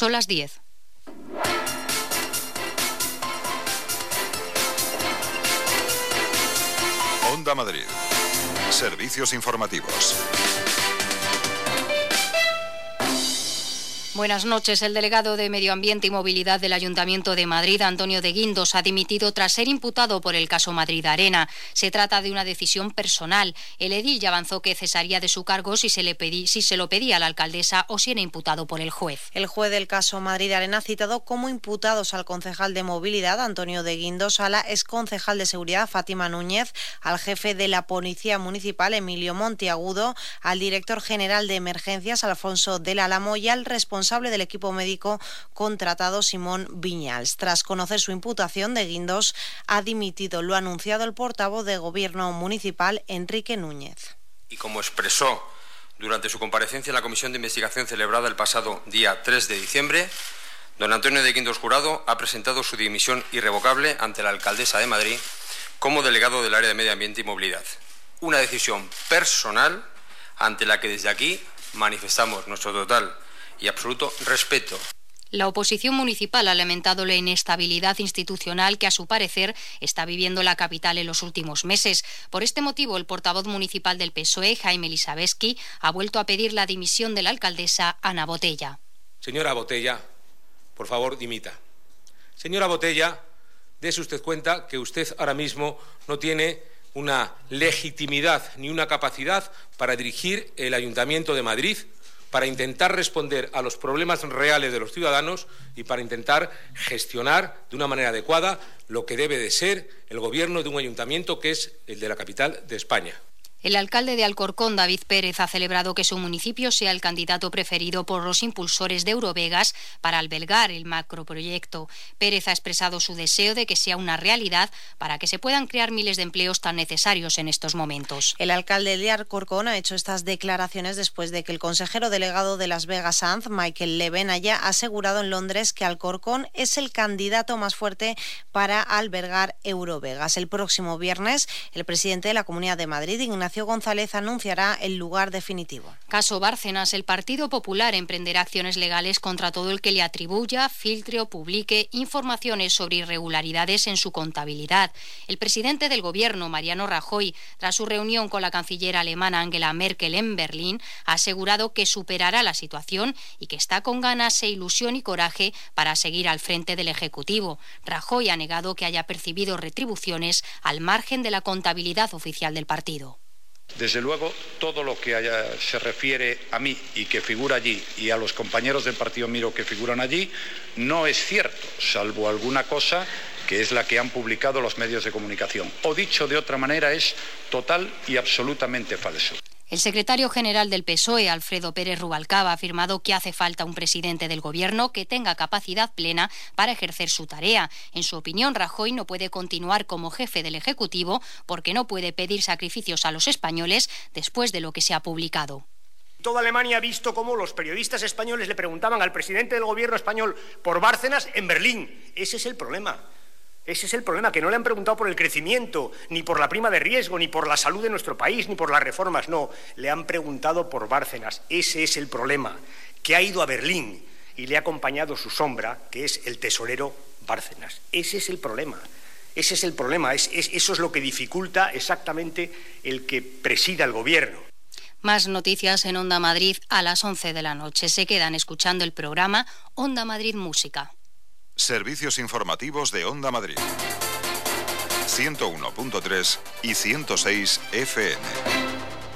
Son las 10. Onda Madrid. Servicios informativos. Buenas noches. El delegado de Medio Ambiente y Movilidad del Ayuntamiento de Madrid, Antonio de Guindos, ha dimitido tras ser imputado por el caso Madrid Arena. Se trata de una decisión personal. El edil ya avanzó que cesaría de su cargo si se lo pedía a la alcaldesa o si era imputado por el juez. El juez del caso Madrid Arena ha citado como imputados al concejal de Movilidad, Antonio de Guindos, a la exconcejal de Seguridad, Fátima Núñez, al jefe de la Policía Municipal, Emilio Monteagudo, al director general de Emergencias, Alfonso del Álamo, y al responsable del equipo médico contratado, Simón Viñals. Tras conocer su imputación, de Guindos ha dimitido. Lo ha anunciado el portavoz de Gobierno Municipal, Enrique Núñez. Y como expresó durante su comparecencia en la comisión de investigación celebrada el pasado día 3 de diciembre, don Antonio de Guindos Jurado ha presentado su dimisión irrevocable ante la alcaldesa de Madrid como delegado del área de Medio Ambiente y Movilidad. Una decisión personal ante la que desde aquí manifestamos nuestro total y absoluto respeto. La oposición municipal ha lamentado la inestabilidad institucional que, a su parecer, está viviendo la capital en los últimos meses. Por este motivo, el portavoz municipal del PSOE, Jaime Elisabetsky, ha vuelto a pedir la dimisión de la alcaldesa Ana Botella. Señora Botella, por favor, dimita. Señora Botella, dése usted cuenta que usted ahora mismo no tiene una legitimidad ni una capacidad para dirigir el Ayuntamiento de Madrid, para intentar responder a los problemas reales de los ciudadanos y para intentar gestionar de una manera adecuada lo que debe de ser el gobierno de un ayuntamiento que es el de la capital de España. El alcalde de Alcorcón, David Pérez, ha celebrado que su municipio sea el candidato preferido por los impulsores de Eurovegas para albergar el macroproyecto. Pérez ha expresado su deseo de que sea una realidad para que se puedan crear miles de empleos tan necesarios en estos momentos. El alcalde de Alcorcón ha hecho estas declaraciones después de que el consejero delegado de Las Vegas Sanz, Michael Leven, haya asegurado en Londres que Alcorcón es el candidato más fuerte para albergar Eurovegas. El próximo viernes, el presidente de la Comunidad de Madrid, Ignacio González, anunciará el lugar definitivo. Caso Bárcenas. El Partido Popular emprenderá acciones legales contra todo el que le atribuya, filtre o publique informaciones sobre irregularidades en su contabilidad. El presidente del Gobierno, Mariano Rajoy, tras su reunión con la canciller alemana Angela Merkel en Berlín, ha asegurado que superará la situación y que está con ganas, ilusión y coraje para seguir al frente del Ejecutivo. Rajoy ha negado que haya percibido retribuciones al margen de la contabilidad oficial del partido. Desde luego, todo lo que se refiere a mí y que figura allí y a los compañeros del Partido Miro que figuran allí, no es cierto, salvo alguna cosa que es la que han publicado los medios de comunicación. O dicho de otra manera, es total y absolutamente falso. El secretario general del PSOE, Alfredo Pérez Rubalcaba, ha afirmado que hace falta un presidente del Gobierno que tenga capacidad plena para ejercer su tarea. En su opinión, Rajoy no puede continuar como jefe del Ejecutivo porque no puede pedir sacrificios a los españoles después de lo que se ha publicado. Toda Alemania ha visto cómo los periodistas españoles le preguntaban al presidente del Gobierno español por Bárcenas en Berlín. Ese es el problema. Ese es el problema, que no le han preguntado por el crecimiento, ni por la prima de riesgo, ni por la salud de nuestro país, ni por las reformas, no. Le han preguntado por Bárcenas. Ese es el problema, que ha ido a Berlín y le ha acompañado su sombra, que es el tesorero Bárcenas. Ese es el problema. Ese es el problema. Eso es lo que dificulta exactamente el que presida el Gobierno. Más noticias en Onda Madrid a las 11 de la noche. Se quedan escuchando el programa Onda Madrid Música. Servicios informativos de Onda Madrid. 101.3 y 106 FM.